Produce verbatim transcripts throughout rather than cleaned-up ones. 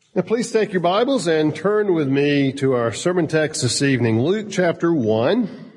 Now please take your Bibles and turn with me to our sermon text this evening, Luke chapter one.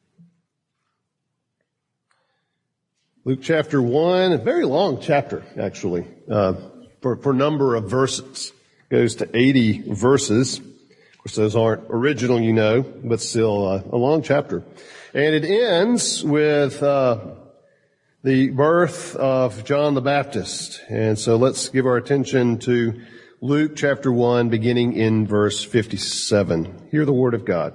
Luke chapter one, a very long chapter, actually, uh, for, for number of verses. It goes to eighty verses. Of course, those aren't original, you know, but still uh, a long chapter. And it ends with uh, the birth of John the Baptist. And so let's give our attention to Luke chapter one, beginning in verse fifty-seven. Hear the word of God.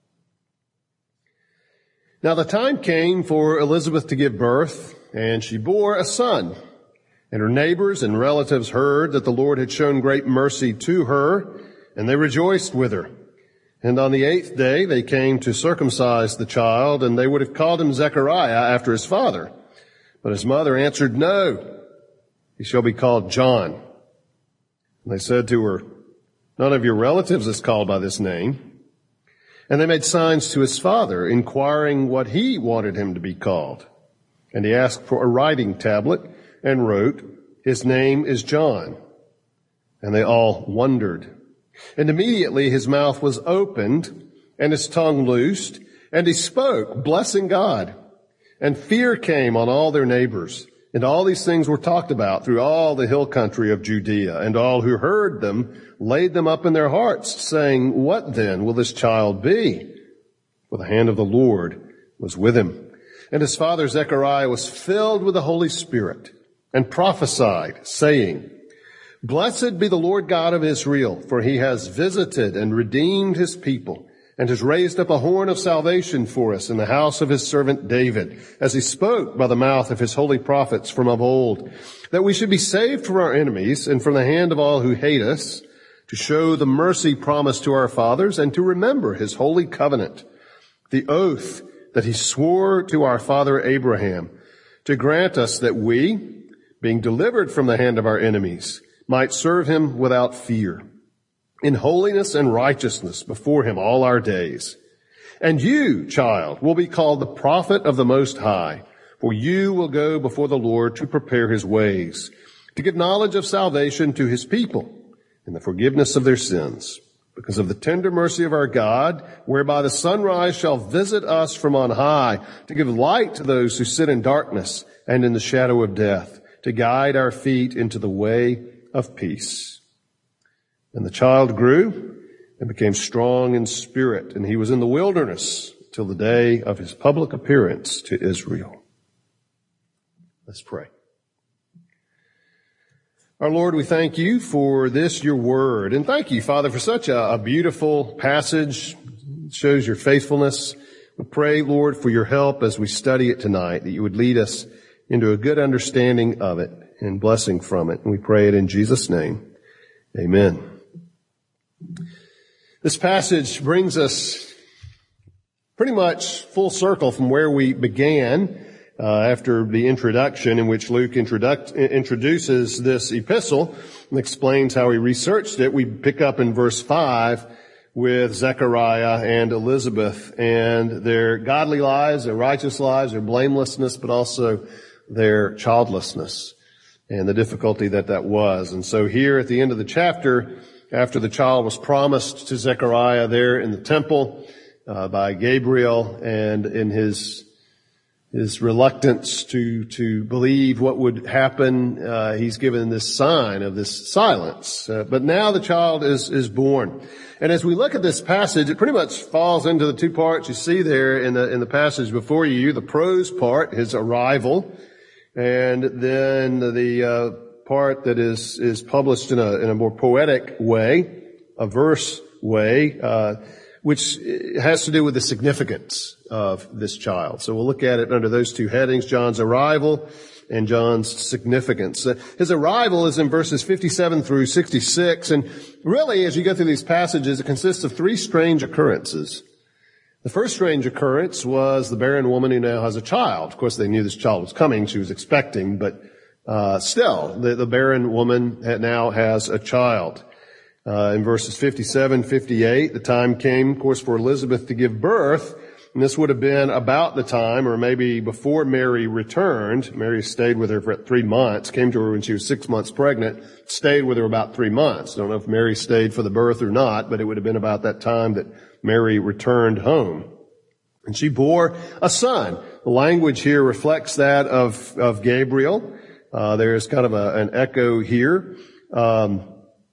Now the time came for Elizabeth to give birth, and she bore a son. And her neighbors and relatives heard that the Lord had shown great mercy to her, and they rejoiced with her. And on the eighth day they came to circumcise the child, and they would have called him Zechariah after his father. But his mother answered, "No, he shall be called John." And they said to her, "None of your relatives is called by this name." And they made signs to his father, inquiring what he wanted him to be called. And he asked for a writing tablet and wrote, "His name is John." And they all wondered. And immediately his mouth was opened and his tongue loosed, and he spoke, blessing God. And fear came on all their neighbors. And all these things were talked about through all the hill country of Judea. And all who heard them laid them up in their hearts, saying, "What then will this child be?" For the hand of the Lord was with him. And his father Zechariah was filled with the Holy Spirit and prophesied, saying, "Blessed be the Lord God of Israel, for he has visited and redeemed his people, and has raised up a horn of salvation for us in the house of his servant David, as he spoke by the mouth of his holy prophets from of old, that we should be saved from our enemies and from the hand of all who hate us, to show the mercy promised to our fathers, and to remember his holy covenant, the oath that he swore to our father Abraham, to grant us that we, being delivered from the hand of our enemies, might serve him without fear, in holiness and righteousness before him all our days. And you, child, will be called the prophet of the Most High, for you will go before the Lord to prepare his ways, to give knowledge of salvation to his people, and the forgiveness of their sins, because of the tender mercy of our God, whereby the sunrise shall visit us from on high, to give light to those who sit in darkness and in the shadow of death, to guide our feet into the way of peace. And the child grew and became strong in spirit, and he was in the wilderness till the day of his public appearance to Israel. Let's pray. Our Lord, we thank you for this, your word. And thank you, Father, for such a, a beautiful passage. It shows your faithfulness. We pray, Lord, for your help as we study it tonight, that you would lead us into a good understanding of it and blessing from it. And we pray it in Jesus' name. Amen. This passage brings us pretty much full circle from where we began uh, after the introduction, in which Luke introduct, introduces this epistle and explains how he researched it. We pick up in verse five with Zechariah and Elizabeth and their godly lives, their righteous lives, their blamelessness, but also their childlessness and the difficulty that that was. And so here at the end of the chapter, after the child was promised to Zechariah there in the temple uh, by Gabriel, and in his his reluctance to to believe what would happen, uh, he's given this sign of this silence. Uh, but now the child is is born, and as we look at this passage, it pretty much falls into the two parts you see there in the in the passage before you: the prose part, his arrival, and then the uh, part that is is published in a in a more poetic way, a verse way, uh, which has to do with the significance of this child. So we'll look at it under those two headings: John's arrival and John's significance. Uh, his arrival is in verses fifty-seven through sixty-six, and really, as you go through these passages, it consists of three strange occurrences. The first strange occurrence was the barren woman who now has a child. Of course, they knew this child was coming; she was expecting, but Uh, still, the, the barren woman now has a child. Uh, in verses fifty-seven, fifty-eight, the time came, of course, for Elizabeth to give birth, And this would have been about the time, or maybe before Mary returned. Mary stayed with her for three months, came to her when she was six months pregnant, stayed with her about three months. I don't know if Mary stayed for the birth or not, but it would have been about that time that Mary returned home. And she bore a son. The language here reflects that of, of Gabriel. Uh, there's kind of a, an echo here. Um,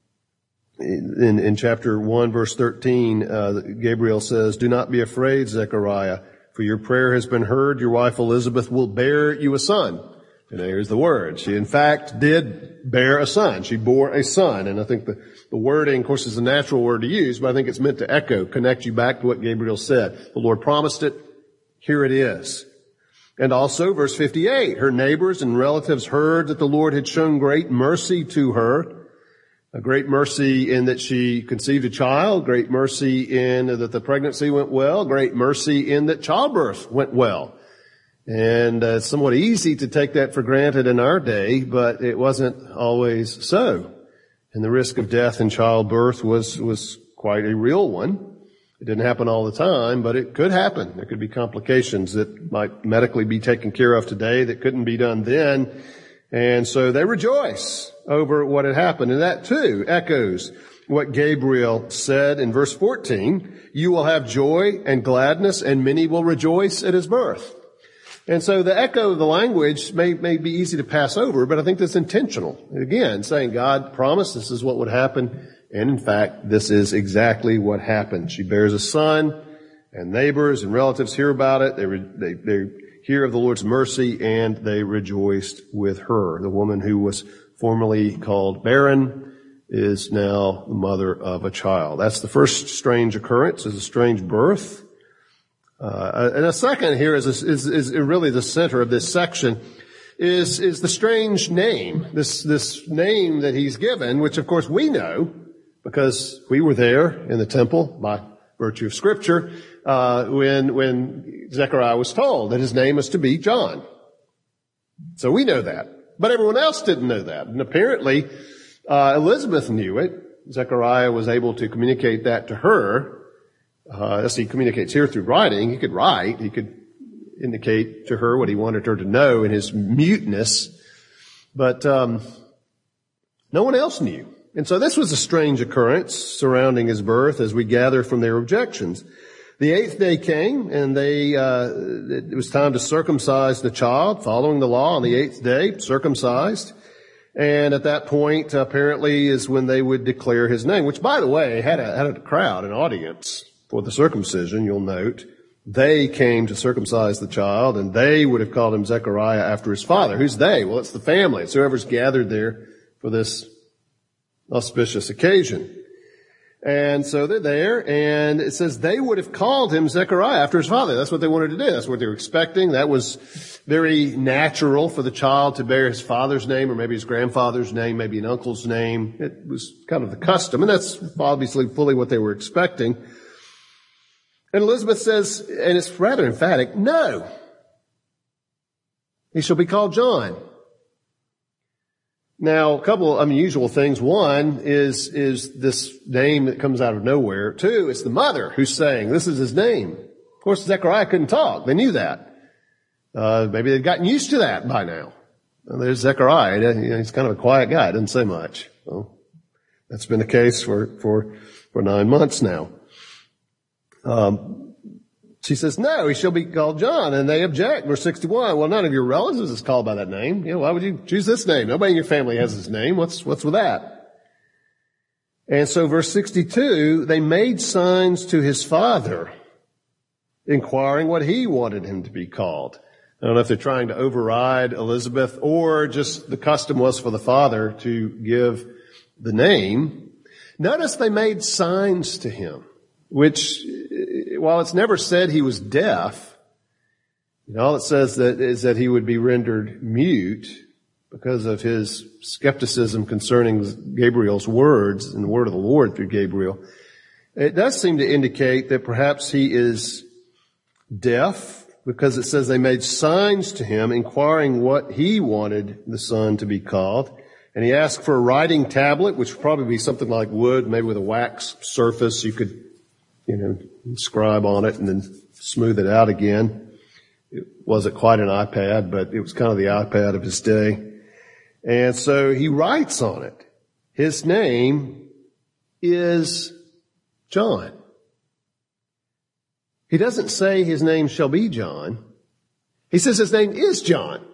In, in chapter one, verse thirteen, uh, Gabriel says, "Do not be afraid, Zechariah, for your prayer has been heard. Your wife Elizabeth will bear you a son." And there's the word. She, in fact, did bear a son. She bore a son. And I think the, the wording, of course, is a natural word to use, but I think it's meant to echo, connect you back to what Gabriel said. The Lord promised it. Here it is. And also, verse fifty-eight, her neighbors and relatives heard that the Lord had shown great mercy to her. A great mercy in that she conceived a child, great mercy in that the pregnancy went well, great mercy in that childbirth went well. And uh, it's somewhat easy to take that for granted in our day, but it wasn't always so. And the risk of death in childbirth was, was quite a real one. It didn't happen all the time, but it could happen. There could be complications that might medically be taken care of today that couldn't be done then. And so they rejoice over what had happened. And that too echoes what Gabriel said in verse fourteen. "You will have joy and gladness, and many will rejoice at his birth." And so the echo of the language may, may be easy to pass over, but I think that's intentional. Again, saying God promised this is what would happen. And in fact, this is exactly what happened. She bears a son, and neighbors and relatives hear about it. They, they, they hear of the Lord's mercy, and they rejoiced with her. The woman who was formerly called barren is now the mother of a child. That's the first strange occurrence, is a strange birth. Uh, and a second here is, is, is really the center of this section, is, is the strange name. This, this name that he's given, which of course we know, because we were there in the temple by virtue of Scripture, uh, when, when Zechariah was told that his name is to be John. So we know that. But everyone else didn't know that. And apparently, uh, Elizabeth knew it. Zechariah was able to communicate that to her. Uh, as he communicates here through writing, he could write, he could indicate to her what he wanted her to know in his muteness. But, um, no one else knew. And so this was a strange occurrence surrounding his birth as we gather from their objections. The eighth day came, and they, uh, it was time to circumcise the child, following the law on the eighth day, circumcised. And at that point, apparently, is when they would declare his name, which, by the way, had a, had a crowd, an audience for the circumcision, you'll note. They came to circumcise the child, and they would have called him Zechariah after his father. Who's they? Well, it's the family. It's whoever's gathered there for this auspicious occasion. And so they're there, and it says they would have called him Zechariah after his father. That's what they wanted to do. That's what they were expecting. That was very natural for the child to bear his father's name, or maybe his grandfather's name, maybe an uncle's name. It was kind of the custom, and that's obviously fully what they were expecting. And Elizabeth says, and it's rather emphatic, no. He shall be called John. Now, a couple of unusual things. One is, is this name that comes out of nowhere. Two, it's the mother who's saying this is his name. Of course, Zechariah couldn't talk. They knew that. Uh, maybe they'd gotten used to that by now. Well, there's Zechariah. You know, he's kind of a quiet guy. Doesn't say much. Well, that's been the case for, for, for nine months now. Um, She says, no, he shall be called John. And they object. Verse sixty-one, well, none of your relatives is called by that name. You know, why would you choose this name? Nobody in your family has this name. What's, what's with that? And so verse sixty-two, they made signs to his father, inquiring what he wanted him to be called. I don't know if they're trying to override Elizabeth, or just the custom was for the father to give the name. Notice they made signs to him, which, while it's never said he was deaf, you know, all it says that is that he would be rendered mute because of his skepticism concerning Gabriel's words and the word of the Lord through Gabriel. It does seem to indicate that perhaps he is deaf, because it says they made signs to him, inquiring what he wanted the son to be called. And he asked for a writing tablet, which would probably be something like wood, maybe with a wax surface. You could you know, scribe on it and then smooth it out again. It wasn't quite an iPad, but it was kind of the iPad of his day. And so he writes on it. His name is John. He doesn't say his name shall be John. He says his name is John.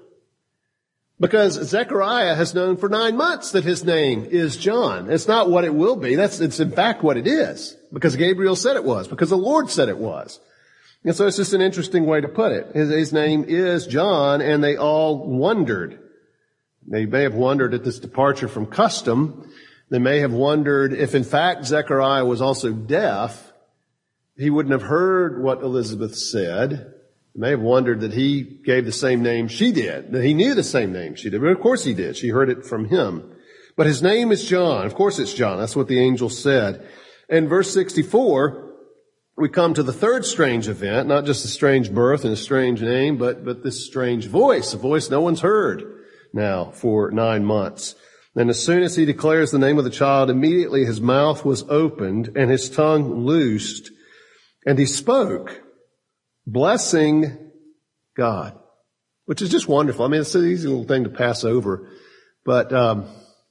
Because Zechariah has known for nine months that his name is John. It's not what it will be. That's, it's in fact what it is. Because Gabriel said it was. Because the Lord said it was. And so it's just an interesting way to put it. His, his name is John, and they all wondered. They may have wondered at this departure from custom. They may have wondered if in fact Zechariah was also deaf, he wouldn't have heard what Elizabeth said. They may have wondered that he gave the same name she did, that he knew the same name she did. But of course he did. She heard it from him. But his name is John. Of course it's John. That's what the angel said. In verse sixty-four, we come to the third strange event, not just a strange birth and a strange name, but, but this strange voice, a voice no one's heard now for nine months. And as soon as he declares the name of the child, immediately his mouth was opened and his tongue loosed, and he spoke, blessing God, which is just wonderful. I mean, it's an easy little thing to pass over, but um,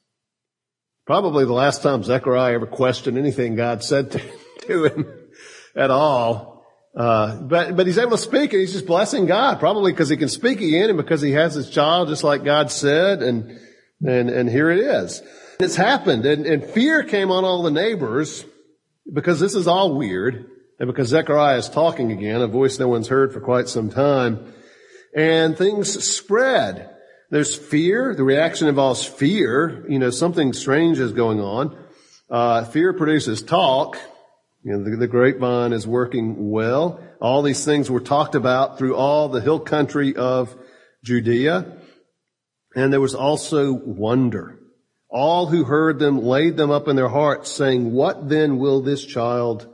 probably the last time Zechariah ever questioned anything God said to, to him at all. Uh, but, but he's able to speak, and he's just blessing God, probably because he can speak again and because he has his child just like God said, and, and, and here it is. It's happened, and, and fear came on all the neighbors because this is all weird, and because Zechariah is talking again, a voice no one's heard for quite some time, and things spread. There's fear. The reaction involves fear. You know, something strange is going on. Uh, fear produces talk. You know, the, the grapevine is working well. All these things were talked about through all the hill country of Judea. And there was also wonder. All who heard them laid them up in their hearts, saying, what then will this child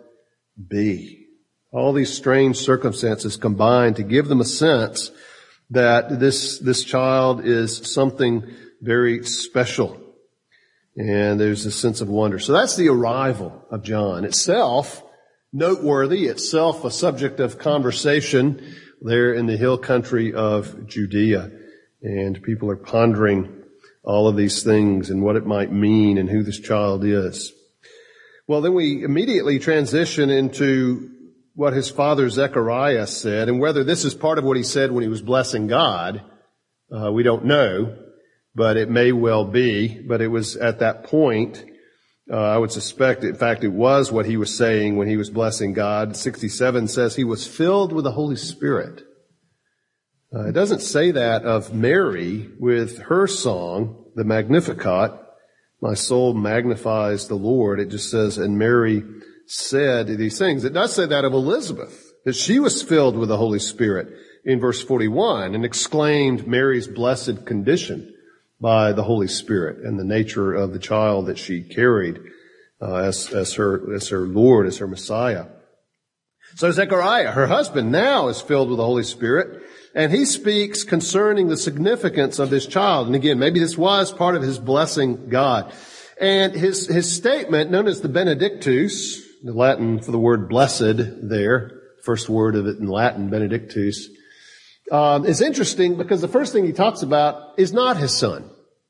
be? All these strange circumstances combined to give them a sense that this, this child is something very special. And there's a sense of wonder. So that's the arrival of John. Itself noteworthy, itself a subject of conversation there in the hill country of Judea. And people are pondering all of these things and what it might mean and who this child is. Well, then we immediately transition into what his father Zechariah said, and whether this is part of what he said when he was blessing God, uh, we don't know. But it may well be. But it was at that point, uh, I would suspect, in fact, it was what he was saying when he was blessing God. sixty-seven says he was filled with the Holy Spirit. Uh, it doesn't say that of Mary with her song, the Magnificat. My soul magnifies the Lord. It just says, and Mary said these things. It does say that of Elizabeth, that she was filled with the Holy Spirit in verse forty-one and exclaimed Mary's blessed condition by the Holy Spirit and the nature of the child that she carried uh, as, as her as her Lord, as her Messiah. So Zechariah, her husband, now is filled with the Holy Spirit, and he speaks concerning the significance of this child. And again, maybe this was part of his blessing God. And his his statement, known as the Benedictus, the Latin for the word blessed there, first word of it in Latin, Benedictus, um, is interesting because the first thing he talks about is not his son.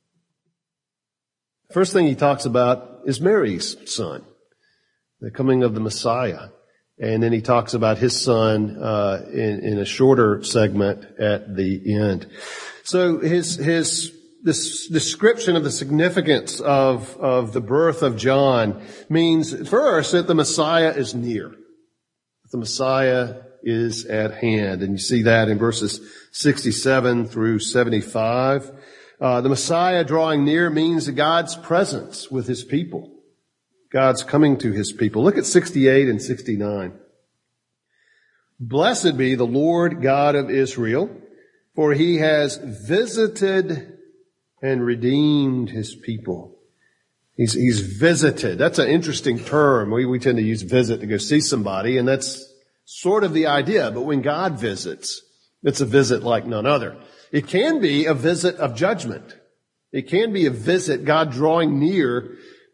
First thing he talks about is Mary's son, the coming of the Messiah. And then he talks about his son uh in, in a shorter segment at the end. So his his this description of the significance of of the birth of John means first that the Messiah is near. The Messiah is at hand. And you see that in verses sixty-seven through seventy-five. Uh, the Messiah drawing near means God's presence with his people. God's coming to his people. Look at sixty-eight and sixty-nine. Blessed be the Lord God of Israel, for he has visited and redeemed his people. He's, he's visited. That's an interesting term. We, we tend to use visit to go see somebody, and that's sort of the idea. But when God visits, it's a visit like none other. It can be a visit of judgment. It can be a visit, God drawing near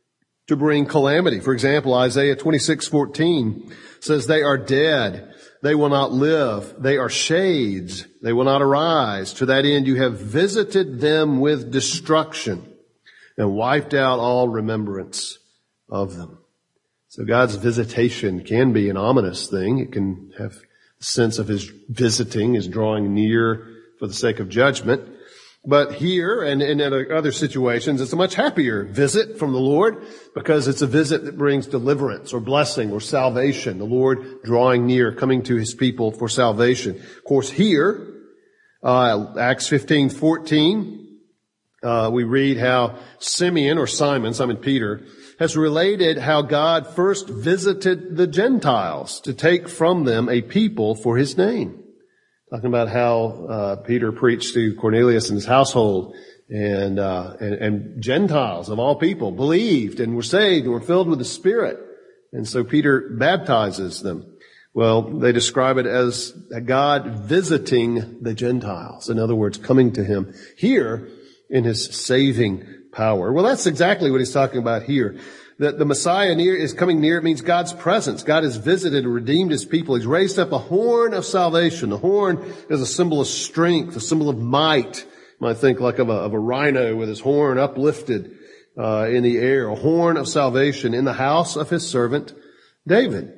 to bring calamity. For example, Isaiah twenty-six fourteen says, they are dead. They will not live. They are shades. They will not arise. To that end, you have visited them with destruction and wiped out all remembrance of them. So God's visitation can be an ominous thing. It can have a sense of his visiting, his drawing near for the sake of judgment. But here and in other situations, it's a much happier visit from the Lord because it's a visit that brings deliverance or blessing or salvation. The Lord drawing near, coming to his people for salvation. Of course, here, uh, Acts fifteen fourteen, uh, we read how Simeon or Simon, Simon Peter, has related how God first visited the Gentiles to take from them a people for his name. Talking about how uh, Peter preached to Cornelius and his household, and, uh, and and Gentiles of all people believed and were saved and were filled with the Spirit. And so Peter baptizes them. Well, they describe it as God visiting the Gentiles. In other words, coming to him here in his saving power. Well, that's exactly what he's talking about here. That the Messiah near is coming near. It means God's presence. God has visited and redeemed his people. He's raised up a horn of salvation. The horn is a symbol of strength, a symbol of might. You might think like of a, of a rhino with his horn uplifted uh, in the air. A horn of salvation in the house of his servant David.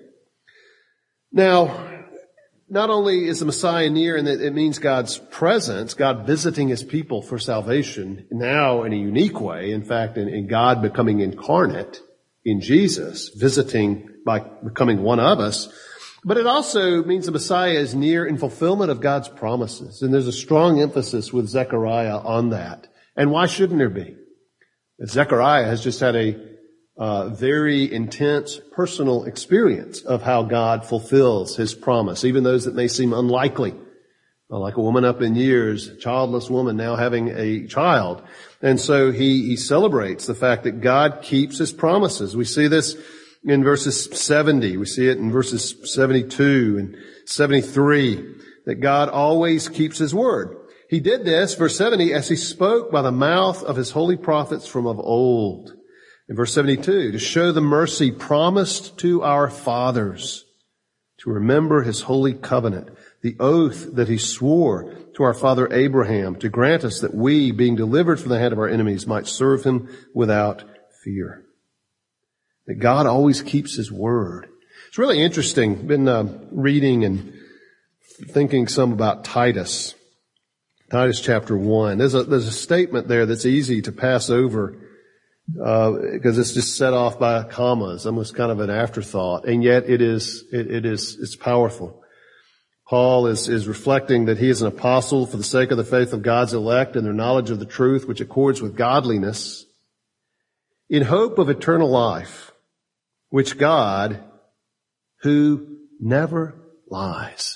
Now, not only is the Messiah near and that it means God's presence, God visiting his people for salvation now in a unique way. In fact, in, in God becoming incarnate in Jesus, visiting by becoming one of us. But it also means the Messiah is near in fulfillment of God's promises. And there's a strong emphasis with Zechariah on that. And why shouldn't there be? Zechariah has just had a uh, very intense personal experience of how God fulfills his promise, even those that may seem unlikely. Like a woman up in years, a childless woman now having a child. And so he, he celebrates the fact that God keeps his promises. We see this in verses seventy. We see it in verses seventy-two and seventy-three, that God always keeps his word. He did this, verse seventy, as he spoke by the mouth of his holy prophets from of old. In verse seventy-two, to show the mercy promised to our fathers, to remember his holy covenant, the oath that he swore to our father Abraham, to grant us that we, being delivered from the hand of our enemies, might serve him without fear. That God always keeps his word. It's really interesting. Been uh, reading and thinking some about Titus. Titus chapter one. There's a, there's a statement there that's easy to pass over uh, because it's just set off by commas, almost kind of an afterthought. And yet it is, it, it is, it's powerful. Paul is, is reflecting that he is an apostle for the sake of the faith of God's elect and their knowledge of the truth, which accords with godliness, in hope of eternal life, which God, who never lies,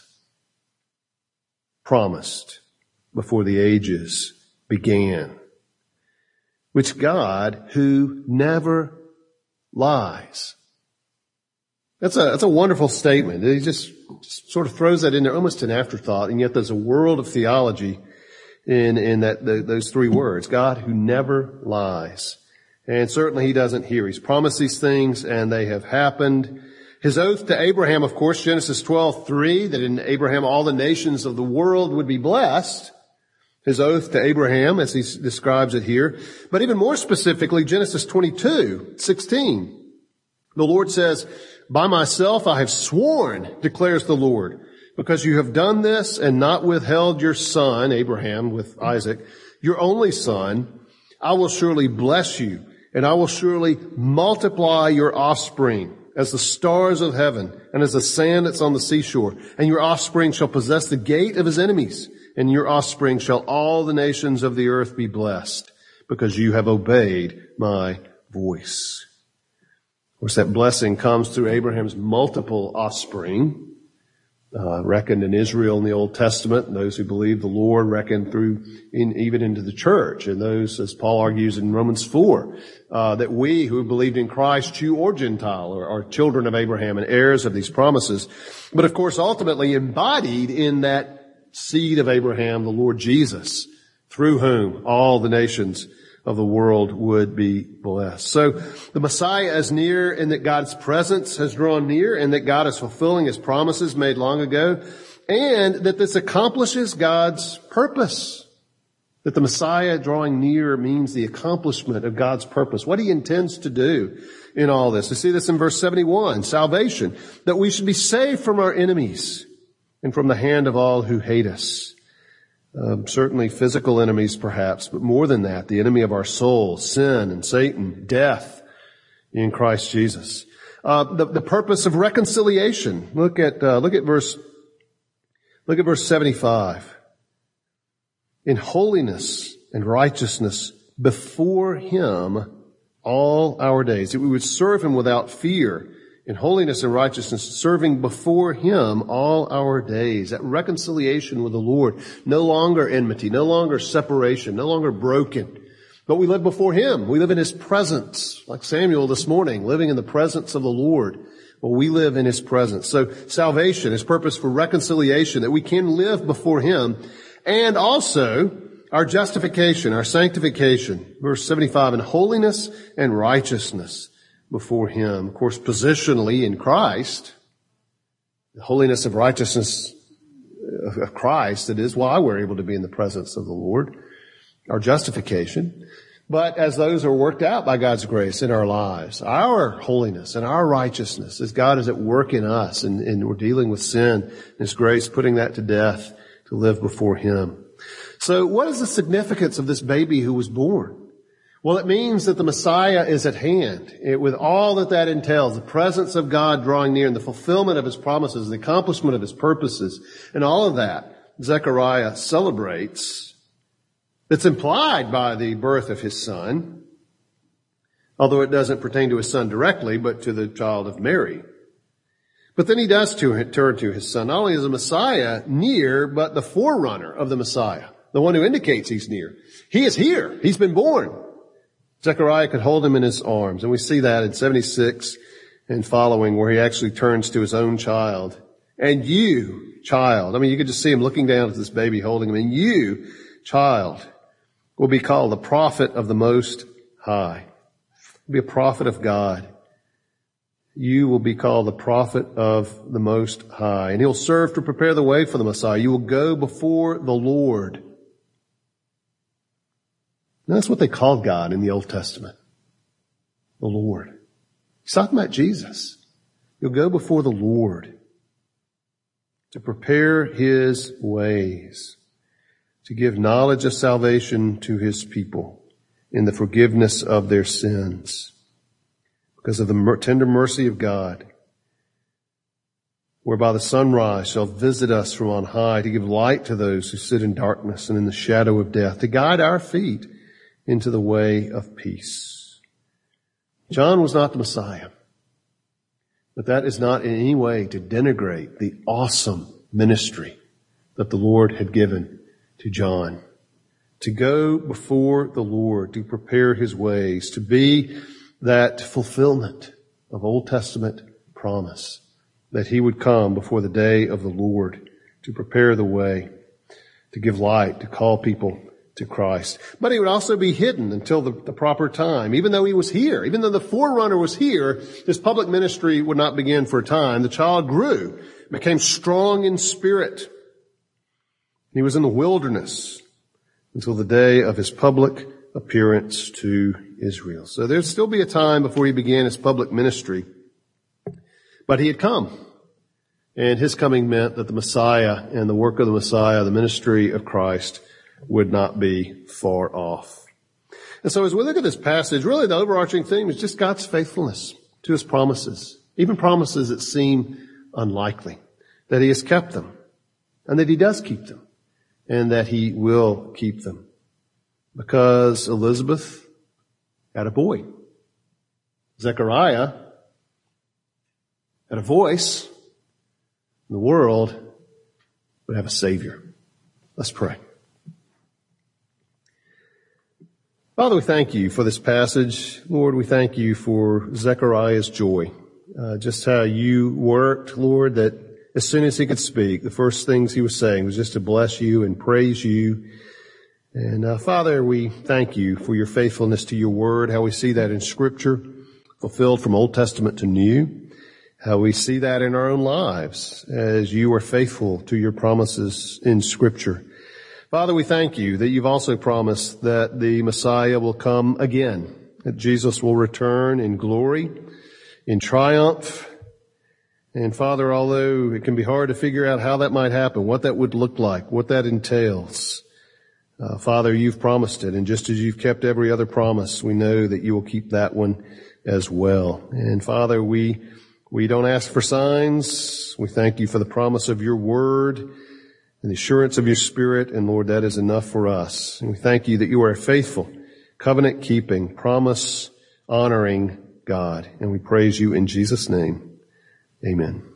promised before the ages began. Which God, who never lies. That's a, that's a wonderful statement. He just, just sort of throws that in there, almost an afterthought, and yet there's a world of theology in, in that, the, those three words. God who never lies. And certainly he doesn't hear. He's promised these things and they have happened. His oath to Abraham, of course, Genesis twelve three, that in Abraham all the nations of the world would be blessed. His oath to Abraham, as he describes it here. But even more specifically, Genesis twenty-two sixteen. The Lord says, by myself I have sworn, declares the Lord, because you have done this and not withheld your son, Abraham with Isaac, your only son, I will surely bless you, and I will surely multiply your offspring as the stars of heaven and as the sand that's on the seashore. And your offspring shall possess the gate of his enemies, and your offspring shall all the nations of the earth be blessed, because you have obeyed my voice. Of course, that blessing comes through Abraham's multiple offspring, uh, reckoned in Israel in the Old Testament, and those who believe the Lord reckoned through in, even into the church, and those, as Paul argues in Romans four, uh, that we who have believed in Christ, Jew or Gentile, are, are children of Abraham and heirs of these promises. But of course, ultimately embodied in that seed of Abraham, the Lord Jesus, through whom all the nations of the world would be blessed. So the Messiah is near in that God's presence has drawn near and that God is fulfilling his promises made long ago, and that this accomplishes God's purpose. That the Messiah drawing near means the accomplishment of God's purpose, what he intends to do in all this. We see this in verse seventy-one, salvation, that we should be saved from our enemies and from the hand of all who hate us. Um, certainly physical enemies perhaps, but more than that, the enemy of our soul, sin and Satan, death in Christ Jesus. Uh, the, the purpose of reconciliation. Look at, uh, look at verse, look at verse seventy-five. In holiness and righteousness before him all our days. That we would serve him without fear. In holiness and righteousness, serving before him all our days. That reconciliation with the Lord. No longer enmity, no longer separation, no longer broken. But we live before him. We live in his presence. Like Samuel this morning, living in the presence of the Lord. Well, we live in his presence. So salvation, his purpose for reconciliation, that we can live before him. And also our justification, our sanctification. Verse seventy-five, in holiness and righteousness before him. Of course, positionally in Christ, the holiness and righteousness of Christ, that is why we're able to be in the presence of the Lord. Our justification. But as those are worked out by God's grace in our lives, our holiness and our righteousness, as God is at work in us and, and we're dealing with sin and his grace, putting that to death to live before him. So what is the significance of this baby who was born? Well, it means that the Messiah is at hand. It, with all that that entails, the presence of God drawing near and the fulfillment of his promises, the accomplishment of his purposes, and all of that, Zechariah celebrates. It's implied by the birth of his son, although it doesn't pertain to his son directly, but to the child of Mary. But then he does turn to his son. Not only is the Messiah near, but the forerunner of the Messiah, the one who indicates he's near. He is here. He's been born. Zechariah could hold him in his arms. And we see that in seventy-six and following, where he actually turns to his own child. And you, child. I mean, you could just see him looking down at this baby, holding him. And you, child, will be called the prophet of the Most High. You'll be a prophet of God. You will be called the prophet of the Most High. And he'll serve to prepare the way for the Messiah. You will go before the Lord. And that's what they called God in the Old Testament. The Lord. He's talking about Jesus. You'll go before the Lord to prepare his ways, to give knowledge of salvation to his people in the forgiveness of their sins. Because of the tender mercy of God, whereby the sunrise shall visit us from on high, to give light to those who sit in darkness and in the shadow of death, to guide our feet into the way of peace. John was not the Messiah, but that is not in any way to denigrate the awesome ministry that the Lord had given to John. To go before the Lord, to prepare his ways, to be that fulfillment of Old Testament promise that he would come before the day of the Lord to prepare the way, to give light, to call people to Christ. But he would also be hidden until the, the proper time. Even though he was here, even though the forerunner was here, his public ministry would not begin for a time. The child grew, became strong in spirit. He was in the wilderness until the day of his public appearance to Israel. So there'd still be a time before he began his public ministry. But he had come. And his coming meant that the Messiah and the work of the Messiah, the ministry of Christ, would not be far off. And so as we look at this passage, really the overarching theme is just God's faithfulness to his promises, even promises that seem unlikely, that he has kept them, and that he does keep them, and that he will keep them. Because Elizabeth had a boy. Zechariah had a voice. The world would have a Savior. Let's pray. Father, we thank you for this passage. Lord, we thank you for Zechariah's joy. Uh, just how you worked, Lord, that as soon as he could speak, the first things he was saying was just to bless you and praise you And uh, Father, we thank you for your faithfulness to your word, how we see that in Scripture, fulfilled from Old Testament to New, how we see that in our own lives as you are faithful to your promises in Scripture. Father, we thank you that you've also promised that the Messiah will come again, that Jesus will return in glory, in triumph. And Father, although it can be hard to figure out how that might happen, what that would look like, what that entails, uh, Father, you've promised it. And just as you've kept every other promise, we know that you will keep that one as well. And Father, we, we don't ask for signs. We thank you for the promise of your word and the assurance of your Spirit. And Lord, that is enough for us. And we thank you that you are a faithful, covenant-keeping, promise-honoring God. And we praise you in Jesus' name. Amen.